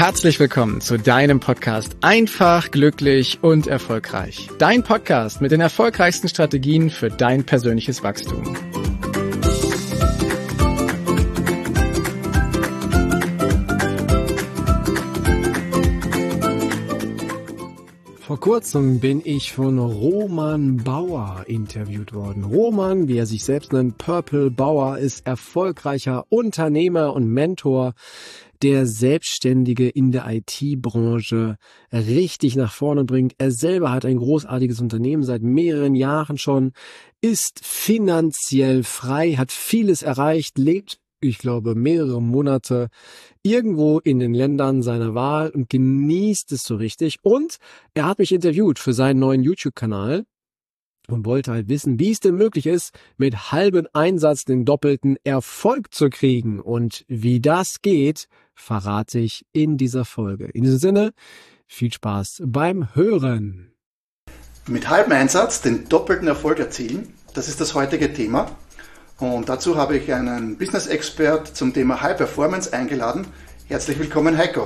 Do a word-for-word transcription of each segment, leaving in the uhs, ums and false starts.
Herzlich willkommen zu deinem Podcast Einfach, glücklich und erfolgreich. Dein Podcast mit den erfolgreichsten Strategien für dein persönliches Wachstum. Vor kurzem bin ich von Roman Bauer interviewt worden. Roman, wie er sich selbst nennt, Purple Bauer, ist erfolgreicher Unternehmer und Mentor, der Selbstständige in der I T-Branche richtig nach vorne bringt. Er selber hat ein großartiges Unternehmen seit mehreren Jahren schon, ist finanziell frei, hat vieles erreicht, lebt, ich glaube, mehrere Monate irgendwo in den Ländern seiner Wahl und genießt es so richtig. Und er hat mich interviewt für seinen neuen YouTube-Kanal und wollte halt wissen, wie es denn möglich ist, mit halbem Einsatz den doppelten Erfolg zu kriegen. Und wie das geht, verrate ich in dieser Folge. In diesem Sinne, viel Spaß beim Hören. Mit halbem Einsatz den doppelten Erfolg erzielen, das ist das heutige Thema. Und dazu habe ich einen Business-Expert zum Thema High Performance eingeladen. Herzlich willkommen, Heiko.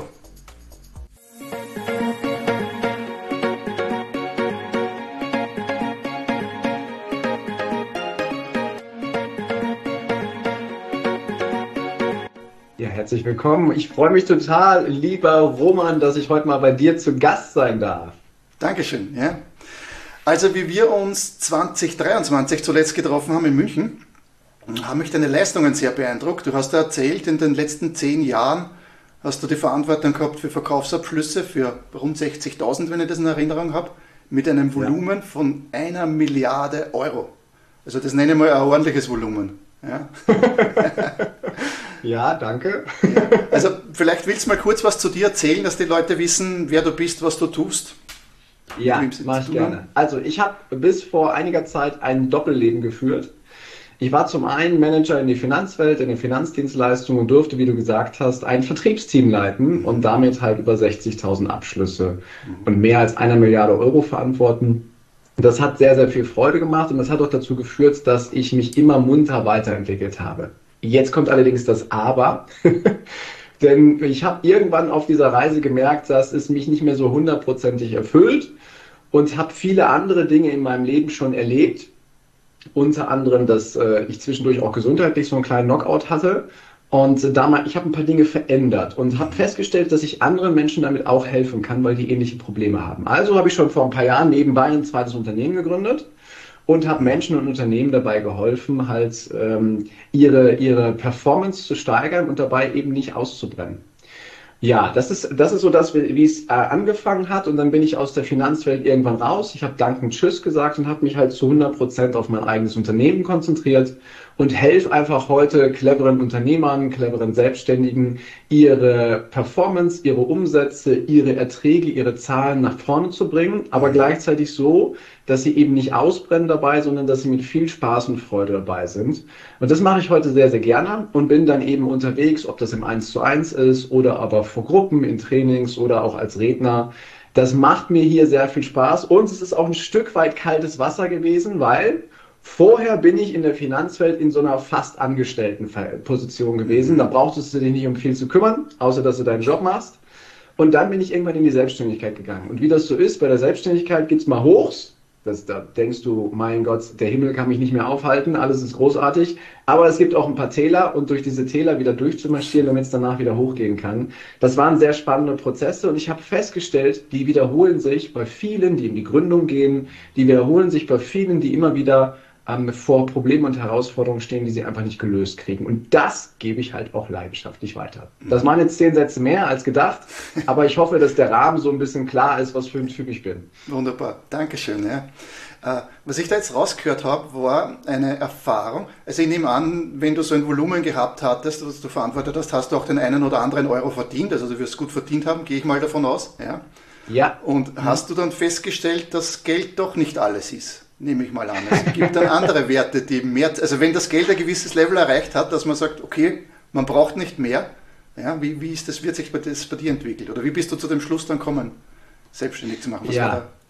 Ja, herzlich willkommen. Ich freue mich total, lieber Roman, dass ich heute mal bei dir zu Gast sein darf. Dankeschön. Ja. Also wie wir uns zwanzig dreiundzwanzig zuletzt getroffen haben in München, haben mich deine Leistungen sehr beeindruckt. Du hast ja erzählt, in den letzten zehn Jahren hast du die Verantwortung gehabt für Verkaufsabschlüsse für rund sechzigtausend, wenn ich das in Erinnerung habe, mit einem Volumen ja. von einer Milliarde Euro. Also das nenne ich mal ein ordentliches Volumen. Ja, ja danke. Ja. Also vielleicht willst du mal kurz was zu dir erzählen, dass die Leute wissen, wer du bist, was du tust. Ja, mache ich gerne. Also ich habe bis vor einiger Zeit ein Doppelleben geführt. Ich war zum einen Manager in der Finanzwelt, in der Finanzdienstleistung und durfte, wie du gesagt hast, ein Vertriebsteam leiten und damit halt über sechzigtausend Abschlüsse und mehr als einer Milliarde Euro verantworten. Das hat sehr, sehr viel Freude gemacht und das hat auch dazu geführt, dass ich mich immer munter weiterentwickelt habe. Jetzt kommt allerdings das Aber, denn ich habe irgendwann auf dieser Reise gemerkt, dass es mich nicht mehr so hundertprozentig erfüllt und habe viele andere Dinge in meinem Leben schon erlebt. Unter anderem, dass äh, ich zwischendurch auch gesundheitlich so einen kleinen Knockout hatte und äh, damals, ich habe ein paar Dinge verändert und habe festgestellt, dass ich anderen Menschen damit auch helfen kann, weil die ähnliche Probleme haben. Also habe ich schon vor ein paar Jahren nebenbei ein zweites Unternehmen gegründet und habe Menschen und Unternehmen dabei geholfen, halt ähm, ihre, ihre Performance zu steigern und dabei eben nicht auszubrennen. Ja, das ist, das ist so das, wie es äh, angefangen hat und dann bin ich aus der Finanzwelt irgendwann raus. Ich habe dankend Tschüss gesagt und habe mich halt zu hundert Prozent auf mein eigenes Unternehmen konzentriert und helfe einfach heute cleveren Unternehmern, cleveren Selbstständigen, ihre Performance, ihre Umsätze, ihre Erträge, ihre Zahlen nach vorne zu bringen, aber gleichzeitig so, dass sie eben nicht ausbrennen dabei, sondern dass sie mit viel Spaß und Freude dabei sind. Und das mache ich heute sehr, sehr gerne und bin dann eben unterwegs, ob das im eins zu eins ist oder aber vor Gruppen, in Trainings oder auch als Redner. Das macht mir hier sehr viel Spaß und es ist auch ein Stück weit kaltes Wasser gewesen, weil vorher bin ich in der Finanzwelt in so einer fast angestellten Position gewesen. Da brauchtest du dich nicht um viel zu kümmern, außer dass du deinen Job machst. Und dann bin ich irgendwann in die Selbstständigkeit gegangen. Und wie das so ist, bei der Selbstständigkeit gibt's mal Hochs. Das, da denkst du, mein Gott, der Himmel kann mich nicht mehr aufhalten, alles ist großartig. Aber es gibt auch ein paar Täler und durch diese Täler wieder durchzumarschieren, damit es danach wieder hochgehen kann. Das waren sehr spannende Prozesse und ich habe festgestellt, die wiederholen sich bei vielen, die in die Gründung gehen, die wiederholen sich bei vielen, die immer wieder ähm, vor Problemen und Herausforderungen stehen, die sie einfach nicht gelöst kriegen. Und das gebe ich halt auch leidenschaftlich weiter. Das waren jetzt zehn Sätze mehr als gedacht, aber ich hoffe, dass der Rahmen so ein bisschen klar ist, was für ein Typ ich bin. Wunderbar, Dankeschön. Ja. Äh, was ich da jetzt rausgehört habe, war eine Erfahrung. Also ich nehme an, wenn du so ein Volumen gehabt hattest, was du verantwortet hast, hast du auch den einen oder anderen Euro verdient. Also du wirst gut verdient haben, gehe ich mal davon aus. Ja. Ja. Und mhm. hast du dann festgestellt, dass Geld doch nicht alles ist? Nehme ich mal an. Es gibt dann andere Werte, die mehr, also wenn das Geld ein gewisses Level erreicht hat, dass man sagt, okay, man braucht nicht mehr, ja, wie, wie ist das, wird sich das bei dir entwickelt? Oder wie bist du zu dem Schluss dann kommen, selbstständig zu machen? Was ja. war da?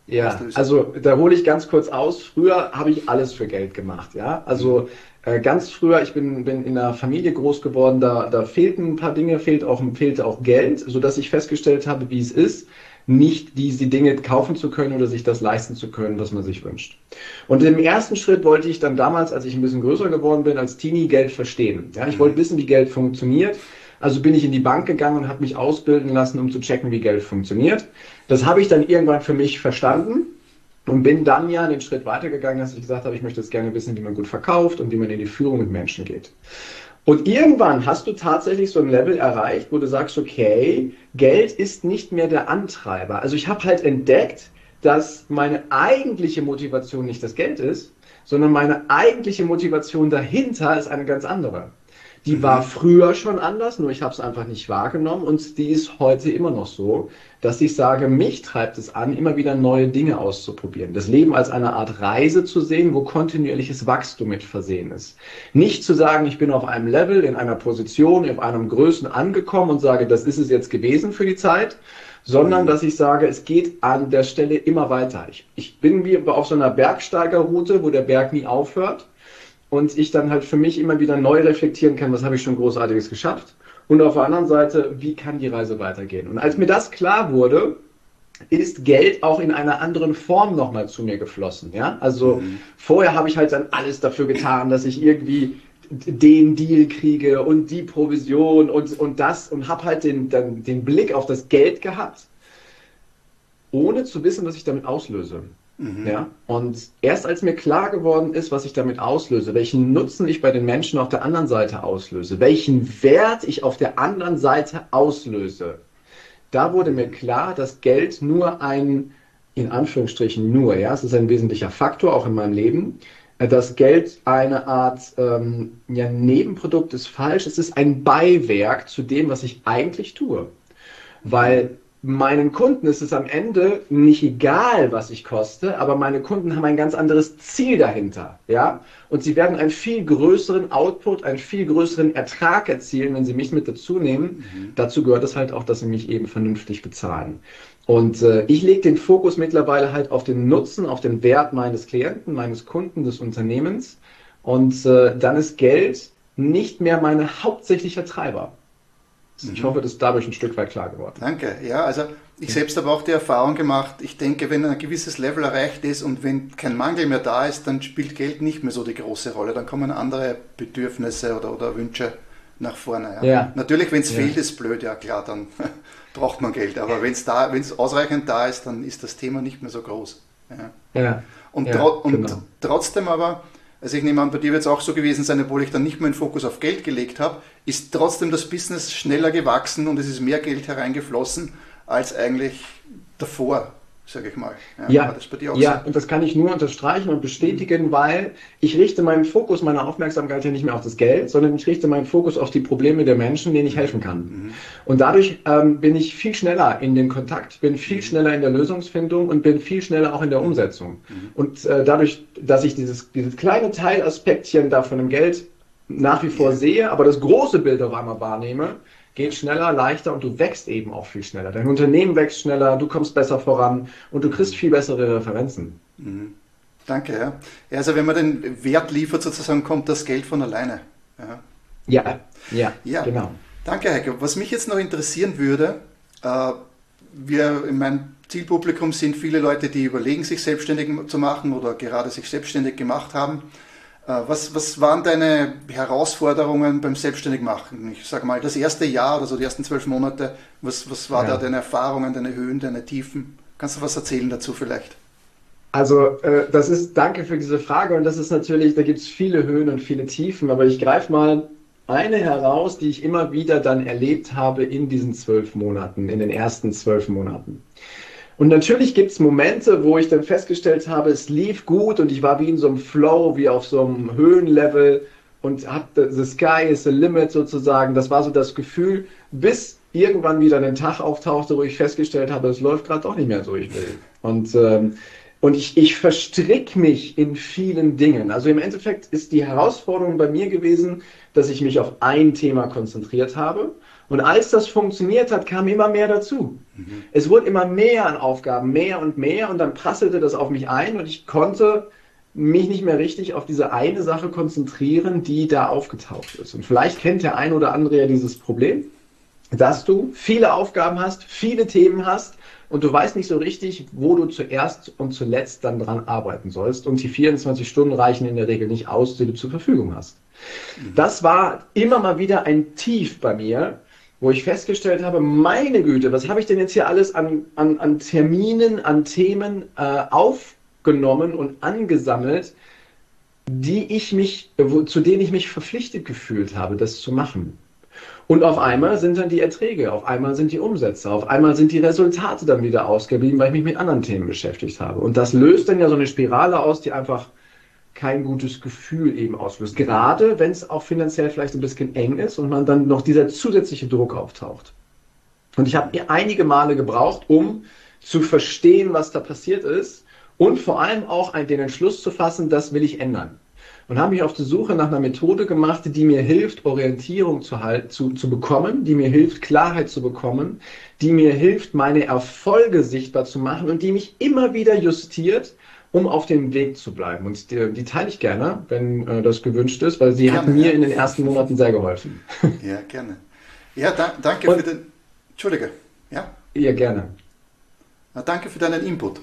Ja, also da hole ich ganz kurz aus. Früher habe ich alles für Geld gemacht, ja. Also äh, ganz früher, ich bin, bin in einer Familie groß geworden, da, da fehlten ein paar Dinge, fehlt auch, fehlte auch Geld, sodass ich festgestellt habe, wie es ist, nicht diese Dinge kaufen zu können oder sich das leisten zu können, was man sich wünscht. Und im ersten Schritt wollte ich dann damals, als ich ein bisschen größer geworden bin, als Teenie Geld verstehen. Ja, ich wollte wissen, wie Geld funktioniert. Also bin ich in die Bank gegangen und habe mich ausbilden lassen, um zu checken, wie Geld funktioniert. Das habe ich dann irgendwann für mich verstanden und bin dann ja den Schritt weitergegangen, dass ich gesagt habe, ich möchte jetzt gerne wissen, wie man gut verkauft und wie man in die Führung mit Menschen geht. Und irgendwann hast du tatsächlich so ein Level erreicht, wo du sagst, okay, Geld ist nicht mehr der Antreiber. Also ich habe halt entdeckt, dass meine eigentliche Motivation nicht das Geld ist, sondern meine eigentliche Motivation dahinter ist eine ganz andere. Die war früher schon anders, nur ich habe es einfach nicht wahrgenommen und die ist heute immer noch so, dass ich sage, mich treibt es an, immer wieder neue Dinge auszuprobieren. Das Leben als eine Art Reise zu sehen, wo kontinuierliches Wachstum mit versehen ist. Nicht zu sagen, ich bin auf einem Level, in einer Position, in einem Größen angekommen und sage, das ist es jetzt gewesen für die Zeit, sondern dass ich sage, es geht an der Stelle immer weiter. Ich, ich bin wie auf so einer Bergsteigerroute, wo der Berg nie aufhört. Und ich dann halt für mich immer wieder neu reflektieren kann, was habe ich schon Großartiges geschafft. Und auf der anderen Seite, wie kann die Reise weitergehen? Und als mir das klar wurde, ist Geld auch in einer anderen Form nochmal zu mir geflossen. Ja? Also mhm. vorher habe ich halt dann alles dafür getan, dass ich irgendwie den Deal kriege und die Provision und, und das und habe halt den, dann den Blick auf das Geld gehabt, ohne zu wissen, was ich damit auslöse. Mhm. Ja, und erst als mir klar geworden ist, was ich damit auslöse, welchen Nutzen ich bei den Menschen auf der anderen Seite auslöse, welchen Wert ich auf der anderen Seite auslöse, da wurde mir klar, dass Geld nur ein, in Anführungsstrichen nur, ja, es ist ein wesentlicher Faktor auch in meinem Leben, dass Geld eine Art ähm, ja, Nebenprodukt ist falsch, es ist ein Beiwerk zu dem, was ich eigentlich tue, weil meinen Kunden ist es am Ende nicht egal, was ich koste, aber meine Kunden haben ein ganz anderes Ziel dahinter, ja, und sie werden einen viel größeren Output, einen viel größeren Ertrag erzielen, wenn sie mich mit dazu nehmen. Mhm. Dazu gehört es halt auch, dass sie mich eben vernünftig bezahlen. Und äh, ich lege den Fokus mittlerweile halt auf den Nutzen, auf den Wert meines Klienten, meines Kunden, des Unternehmens, und äh, dann ist Geld nicht mehr mein hauptsächlicher Treiber. Ich hoffe, das ist dadurch ein Stück weit klar geworden. Danke. Ja, also ich selbst habe auch die Erfahrung gemacht, ich denke, wenn ein gewisses Level erreicht ist und wenn kein Mangel mehr da ist, dann spielt Geld nicht mehr so die große Rolle. Dann kommen andere Bedürfnisse oder, oder Wünsche nach vorne. Ja. Ja. Natürlich, wenn es ja. fehlt, ist blöd, ja klar, dann braucht man Geld. Aber wenn es da, wenn es ausreichend da ist, dann ist das Thema nicht mehr so groß. Ja. Ja. Und, ja, tro und genau. trotzdem aber, also ich nehme an, bei dir wird es auch so gewesen sein, obwohl ich dann nicht mehr den Fokus auf Geld gelegt habe, ist trotzdem das Business schneller gewachsen und es ist mehr Geld hereingeflossen als eigentlich davor, sage ich mal. Ja, ja, war das bei dir auch ja so? Und das kann ich nur unterstreichen und bestätigen, mhm. weil ich richte meinen Fokus, meine Aufmerksamkeit ja nicht mehr auf das Geld, sondern ich richte meinen Fokus auf die Probleme der Menschen, denen ich helfen kann. Mhm. Und dadurch ähm, bin ich viel schneller in den Kontakt, bin viel schneller in der Lösungsfindung und bin viel schneller auch in der Umsetzung. Mhm. Und äh, dadurch, dass ich dieses, dieses kleine Teilaspektchen da von dem Geld nach wie vor sehe, aber das große Bild auf einmal wahrnehme, geht schneller, leichter und du wächst eben auch viel schneller. Dein Unternehmen wächst schneller, du kommst besser voran und du kriegst viel bessere Referenzen. Mhm. Danke, ja. Also wenn man den Wert liefert, sozusagen, kommt das Geld von alleine. Ja, ja, ja, ja. Genau. Danke, Heiko. Was mich jetzt noch interessieren würde, äh, wir in meinem Zielpublikum sind viele Leute, die überlegen, sich selbstständig zu machen oder gerade sich selbstständig gemacht haben. Was, was waren deine Herausforderungen beim Selbstständigmachen? Ich sage mal, das erste Jahr oder so, die ersten zwölf Monate, was, was war ja. da deine Erfahrungen, deine Höhen, deine Tiefen? Kannst du was erzählen dazu vielleicht? Also äh, das ist, danke für diese Frage und das ist natürlich, da gibt es viele Höhen und viele Tiefen, aber ich greife mal eine heraus, die ich immer wieder dann erlebt habe in diesen zwölf Monaten, in den ersten zwölf Monaten. Und natürlich gibt es Momente, wo ich dann festgestellt habe, es lief gut und ich war wie in so einem Flow, wie auf so einem Höhenlevel und habe the sky is the limit sozusagen. Das war so das Gefühl, bis irgendwann wieder ein Tag auftauchte, wo ich festgestellt habe, es läuft gerade doch nicht mehr so, wie ich will. Und, ähm, und ich, ich verstrick mich in vielen Dingen. Also im Endeffekt ist die Herausforderung bei mir gewesen, dass ich mich auf ein Thema konzentriert habe Und als das funktioniert hat, kam immer mehr dazu. Mhm. Es wurde immer mehr an Aufgaben, mehr und mehr und dann prasselte das auf mich ein und ich konnte mich nicht mehr richtig auf diese eine Sache konzentrieren, die da aufgetaucht ist. Und vielleicht kennt der ein oder andere ja dieses Problem, dass du viele Aufgaben hast, viele Themen hast und du weißt nicht so richtig, wo du zuerst und zuletzt dann dran arbeiten sollst. Und die vierundzwanzig Stunden reichen in der Regel nicht aus, die du zur Verfügung hast. Mhm. Das war immer mal wieder ein Tief bei mir, wo ich festgestellt habe, meine Güte, was habe ich denn jetzt hier alles an, an, an Terminen, an Themen äh, aufgenommen und angesammelt, die ich mich, wo, zu denen ich mich verpflichtet gefühlt habe, das zu machen. Und auf einmal sind dann die Erträge, auf einmal sind die Umsätze, auf einmal sind die Resultate dann wieder ausgeblieben, weil ich mich mit anderen Themen beschäftigt habe. Und das löst dann ja so eine Spirale aus, die einfach kein gutes Gefühl eben auslöst. Gerade wenn es auch finanziell vielleicht ein bisschen eng ist und man dann noch dieser zusätzliche Druck auftaucht. Und ich habe einige Male gebraucht, um zu verstehen, was da passiert ist und vor allem auch den Entschluss zu fassen, das will ich ändern. Und habe mich auf die Suche nach einer Methode gemacht, die mir hilft, Orientierung zu, halt, zu, zu bekommen, die mir hilft, Klarheit zu bekommen, die mir hilft, meine Erfolge sichtbar zu machen und die mich immer wieder justiert, um auf dem Weg zu bleiben. Und die, die teile ich gerne, wenn äh, das gewünscht ist, weil sie gerne, hat mir ja. in den ersten Monaten sehr geholfen. Ja, gerne. Ja, da, danke und, für den... Entschuldige. Ja? Ja, gerne. Na, danke für deinen Input.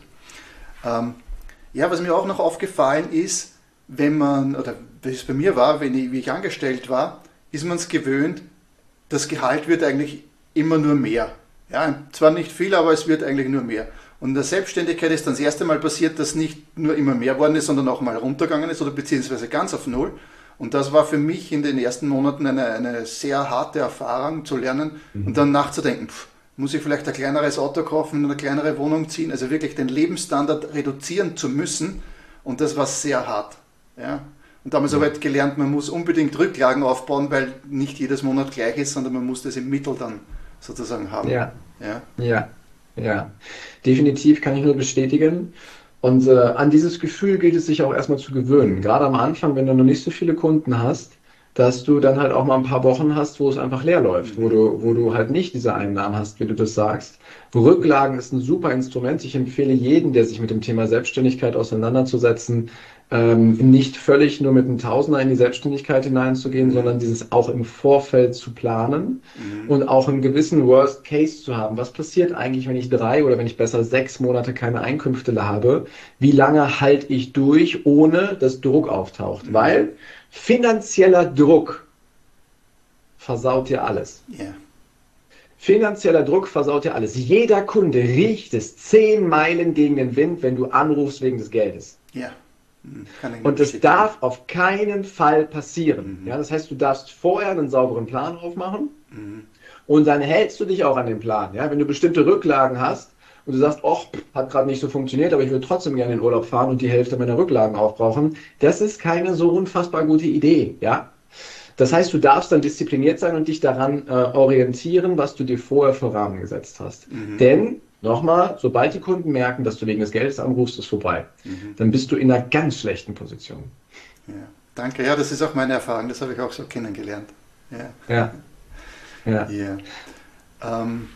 Ähm, ja, was mir auch noch aufgefallen ist, wenn man, oder wie es bei mir war, wenn ich, wie ich angestellt war, ist man es gewöhnt, das Gehalt wird eigentlich immer nur mehr. Ja, zwar nicht viel, aber es wird eigentlich nur mehr. Und in der Selbstständigkeit ist dann das erste Mal passiert, dass nicht nur immer mehr worden ist, sondern auch mal runtergegangen ist oder beziehungsweise ganz auf Null. Und das war für mich in den ersten Monaten eine, eine sehr harte Erfahrung zu lernen mhm. und dann nachzudenken, pff, muss ich vielleicht ein kleineres Auto kaufen, eine kleinere Wohnung ziehen, also wirklich den Lebensstandard reduzieren zu müssen. Und das war sehr hart. Ja. Und damals ja. habe ich gelernt, man muss unbedingt Rücklagen aufbauen, weil nicht jedes Monat gleich ist, sondern man muss das im Mittel dann sozusagen haben. Ja, ja, ja, ja. Definitiv kann ich nur bestätigen. Und äh, an dieses Gefühl gilt es sich auch erstmal zu gewöhnen. Gerade am Anfang, wenn du noch nicht so viele Kunden hast, dass du dann halt auch mal ein paar Wochen hast, wo es einfach leer läuft, wo du, wo du halt nicht diese Einnahmen hast, wie du das sagst. Rücklagen ist ein super Instrument. Ich empfehle jeden, der sich mit dem Thema Selbstständigkeit auseinanderzusetzen, ähm, nicht völlig nur mit einem Tausender in die Selbstständigkeit hineinzugehen, sondern dieses auch im Vorfeld zu planen mhm. und auch einen gewissen Worst Case zu haben. Was passiert eigentlich, wenn ich drei oder wenn ich besser sechs Monate keine Einkünfte habe? Wie lange halte ich durch, ohne dass Druck auftaucht? Mhm. Weil finanzieller Druck versaut dir alles. Yeah. Finanzieller Druck versaut dir alles. Jeder Kunde riecht es zehn Meilen gegen den Wind, wenn du anrufst wegen des Geldes. Ja. Und das darf auf keinen Fall passieren. Mhm. Ja, das heißt, du darfst vorher einen sauberen Plan aufmachen mhm. und dann hältst du dich auch an den Plan. Ja, wenn du bestimmte Rücklagen hast und du sagst, oh, hat gerade nicht so funktioniert, aber ich würde trotzdem gerne in den Urlaub fahren und die Hälfte meiner Rücklagen aufbrauchen, das ist keine so unfassbar gute Idee. Ja? Das heißt, du darfst dann diszipliniert sein und dich daran äh, orientieren, was du dir vorher für Rahmen gesetzt hast. Mhm. Denn, nochmal, sobald die Kunden merken, dass du wegen des Geldes anrufst, ist vorbei. Mhm. Dann bist du in einer ganz schlechten Position. Ja, danke. Ja, das ist auch meine Erfahrung. Das habe ich auch so kennengelernt. Ja. Ja. Ja. Ja. Ähm,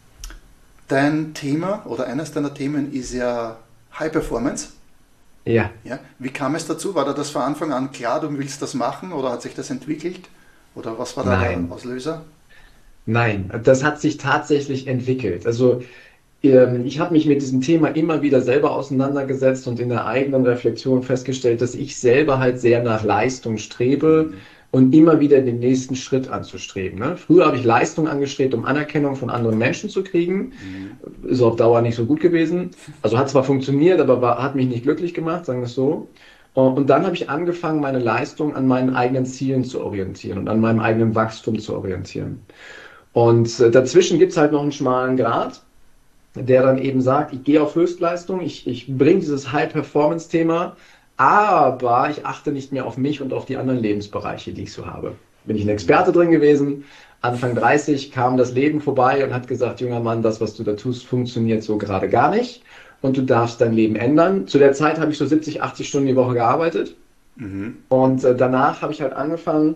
dein Thema oder eines deiner Themen ist ja High Performance. Ja. Ja. Wie kam es dazu? War da das von Anfang an klar, du willst das machen oder hat sich das entwickelt? Oder was war da Nein. der Auslöser? Nein, das hat sich tatsächlich entwickelt. Also ich habe mich mit diesem Thema immer wieder selber auseinandergesetzt und in der eigenen Reflexion festgestellt, dass ich selber halt sehr nach Leistung strebe mhm. und immer wieder den nächsten Schritt anzustreben. Ne? Früher habe ich Leistung angestrebt, um Anerkennung von anderen Menschen zu kriegen. Mhm. Ist auf Dauer nicht so gut gewesen. Also hat zwar funktioniert, aber war, hat mich nicht glücklich gemacht, sagen wir es so. Und dann habe ich angefangen, meine Leistung an meinen eigenen Zielen zu orientieren und an meinem eigenen Wachstum zu orientieren. Und dazwischen gibt es halt noch einen schmalen Grat, der dann eben sagt, ich gehe auf Höchstleistung, ich, ich bringe dieses High-Performance-Thema, aber ich achte nicht mehr auf mich und auf die anderen Lebensbereiche, die ich so habe. Bin ich ein Experte drin gewesen, Anfang dreißig kam das Leben vorbei und hat gesagt, junger Mann, das, was du da tust, funktioniert so gerade gar nicht und du darfst dein Leben ändern. Zu der Zeit habe ich so siebzig, achtzig Stunden die Woche gearbeitet mhm. und äh, danach habe ich halt angefangen,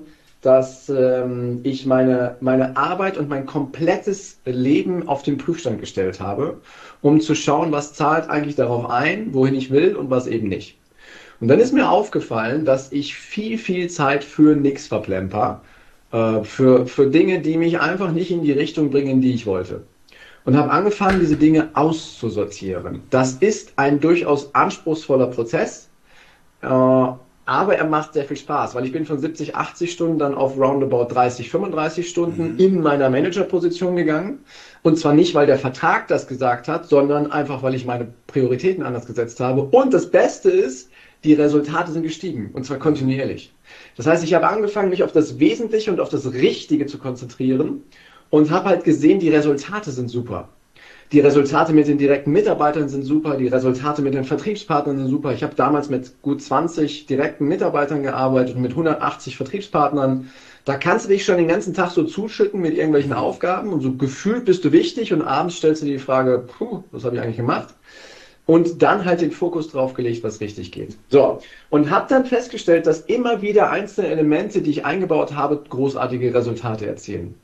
dass ähm, ich meine, meine Arbeit und mein komplettes Leben auf den Prüfstand gestellt habe, um zu schauen, was zahlt eigentlich darauf ein, wohin ich will und was eben nicht. Und dann ist mir aufgefallen, dass ich viel, viel Zeit für nix verplemper, äh, für, für Dinge, die mich einfach nicht in die Richtung bringen, die ich wollte. Und habe angefangen, diese Dinge auszusortieren. Das ist ein durchaus anspruchsvoller Prozess, äh, aber er macht sehr viel Spaß, weil ich bin von siebzig, achtzig Stunden dann auf roundabout dreißig, fünfunddreißig Stunden mhm. in meiner Managerposition gegangen. Und zwar nicht, weil der Vertrag das gesagt hat, sondern einfach, weil ich meine Prioritäten anders gesetzt habe. Und das Beste ist, die Resultate sind gestiegen, und zwar kontinuierlich. Das heißt, ich habe angefangen, mich auf das Wesentliche und auf das Richtige zu konzentrieren und habe halt gesehen, die Resultate sind super. Die Resultate mit den direkten Mitarbeitern sind super, die Resultate mit den Vertriebspartnern sind super. Ich habe damals mit gut zwanzig direkten Mitarbeitern gearbeitet und mit hundertachtzig Vertriebspartnern. Da kannst du dich schon den ganzen Tag so zuschütten mit irgendwelchen Aufgaben und so gefühlt bist du wichtig und abends stellst du dir die Frage, puh, was habe ich eigentlich gemacht? Und dann halt den Fokus drauf gelegt, was richtig geht. So, und habe dann festgestellt, dass immer wieder einzelne Elemente, die ich eingebaut habe, großartige Resultate erzielen.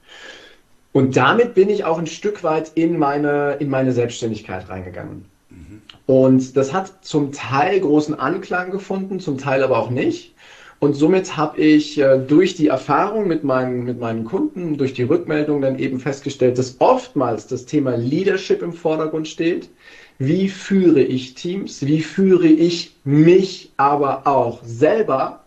Und damit bin ich auch ein Stück weit in meine, in meine Selbstständigkeit reingegangen. Mhm. Und das hat zum Teil großen Anklang gefunden, zum Teil aber auch nicht. Und somit habe ich äh, durch die Erfahrung mit meinen, mit meinen Kunden, durch die Rückmeldung dann eben festgestellt, dass oftmals das Thema Leadership im Vordergrund steht. Wie führe ich Teams? Wie führe ich mich aber auch selber?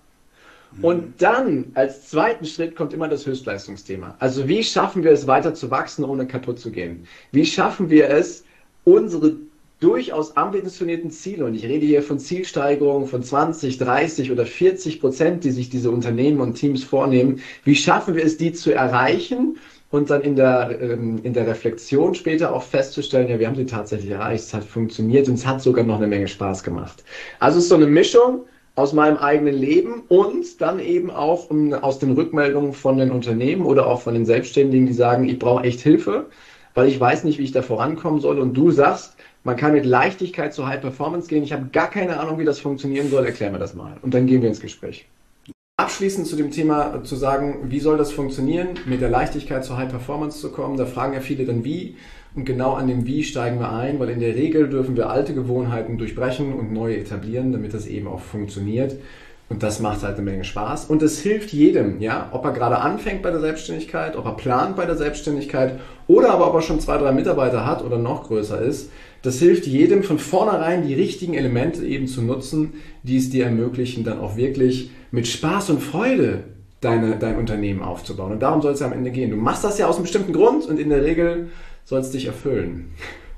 Und dann als zweiten Schritt kommt immer das Höchstleistungsthema. Also wie schaffen wir es weiter zu wachsen, ohne kaputt zu gehen? Wie schaffen wir es, unsere durchaus ambitionierten Ziele, und ich rede hier von Zielsteigerungen von zwanzig, dreißig oder vierzig Prozent, die sich diese Unternehmen und Teams vornehmen, wie schaffen wir es, die zu erreichen und dann in der, in der Reflexion später auch festzustellen, ja, wir haben sie tatsächlich erreicht, es hat funktioniert und es hat sogar noch eine Menge Spaß gemacht. Also es ist so eine Mischung aus meinem eigenen Leben und dann eben auch um, aus den Rückmeldungen von den Unternehmen oder auch von den Selbstständigen, die sagen, ich brauche echt Hilfe, weil ich weiß nicht, wie ich da vorankommen soll. Und du sagst, man kann mit Leichtigkeit zu High Performance gehen. Ich habe gar keine Ahnung, wie das funktionieren soll. Erklär mir das mal. Und dann gehen wir ins Gespräch. Abschließend zu dem Thema zu sagen, wie soll das funktionieren, mit der Leichtigkeit zu High Performance zu kommen. Da fragen ja viele dann wie. Und genau an dem Wie steigen wir ein, weil in der Regel dürfen wir alte Gewohnheiten durchbrechen und neue etablieren, damit das eben auch funktioniert. Und das macht halt eine Menge Spaß. Und es hilft jedem, ja, ob er gerade anfängt bei der Selbstständigkeit, ob er plant bei der Selbstständigkeit oder aber ob er schon zwei, drei Mitarbeiter hat oder noch größer ist. Das hilft jedem von vornherein die richtigen Elemente eben zu nutzen, die es dir ermöglichen, dann auch wirklich mit Spaß und Freude deine, dein Unternehmen aufzubauen. Und darum soll es ja am Ende gehen. Du machst das ja aus einem bestimmten Grund und in der Regel soll es dich erfüllen.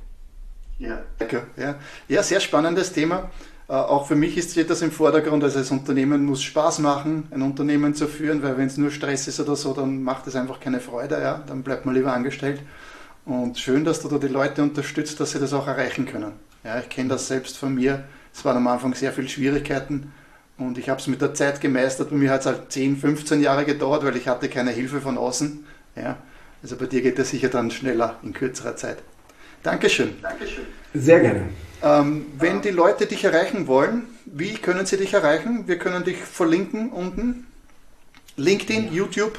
Ja, danke. Ja. Ja, sehr spannendes Thema. Äh, auch für mich steht das im Vordergrund. Also das Unternehmen muss Spaß machen, ein Unternehmen zu führen, weil wenn es nur Stress ist oder so, dann macht es einfach keine Freude. Ja? Dann bleibt man lieber angestellt. Und schön, dass du da die Leute unterstützt, dass sie das auch erreichen können. Ja, ich kenne das selbst von mir. Es waren am Anfang sehr viele Schwierigkeiten und ich habe es mit der Zeit gemeistert. Bei mir hat es halt zehn, fünfzehn Jahre gedauert, weil ich hatte keine Hilfe von außen. Ja. Also bei dir geht das sicher dann schneller in kürzerer Zeit. Dankeschön. Dankeschön. Sehr gerne. Ähm, wenn die Leute dich erreichen wollen, wie können sie dich erreichen? Wir können dich verlinken unten. LinkedIn, YouTube.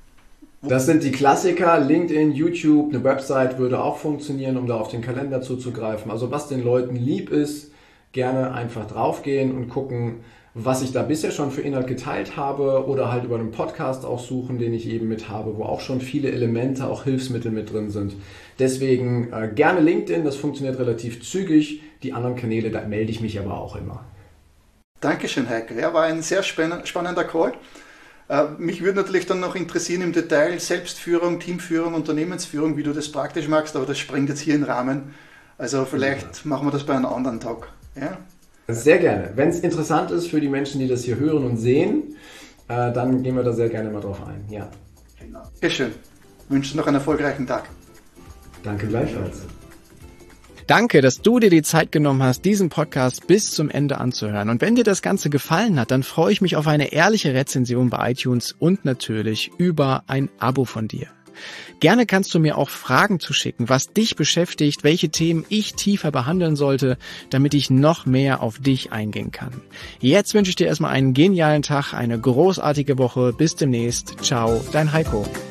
Das sind die Klassiker. LinkedIn, YouTube, eine Website würde auch funktionieren, um da auf den Kalender zuzugreifen. Also was den Leuten lieb ist, gerne einfach draufgehen und gucken, was ich da bisher schon für Inhalt geteilt habe oder halt über einen Podcast auch suchen, den ich eben mit habe, wo auch schon viele Elemente, auch Hilfsmittel mit drin sind. Deswegen äh, gerne LinkedIn, das funktioniert relativ zügig. Die anderen Kanäle, da melde ich mich aber auch immer. Dankeschön, Heiko. Ja, war ein sehr spannender Call. Äh, mich würde natürlich dann noch interessieren im Detail Selbstführung, Teamführung, Unternehmensführung, wie du das praktisch machst, aber das springt jetzt hier in den Rahmen. Also vielleicht ja. machen wir das bei einem anderen Tag. Ja? Sehr gerne. Wenn es interessant ist für die Menschen, die das hier hören und sehen, äh, dann gehen wir da sehr gerne mal drauf ein. Ja. Sehr schön. Ich wünsche noch einen erfolgreichen Tag. Danke gleichfalls. Danke, dass du dir die Zeit genommen hast, diesen Podcast bis zum Ende anzuhören. Und wenn dir das Ganze gefallen hat, dann freue ich mich auf eine ehrliche Rezension bei iTunes und natürlich über ein Abo von dir. Gerne kannst du mir auch Fragen zuschicken, was dich beschäftigt, welche Themen ich tiefer behandeln sollte, damit ich noch mehr auf dich eingehen kann. Jetzt wünsche ich dir erstmal einen genialen Tag, eine großartige Woche. Bis demnächst. Ciao, dein Heiko.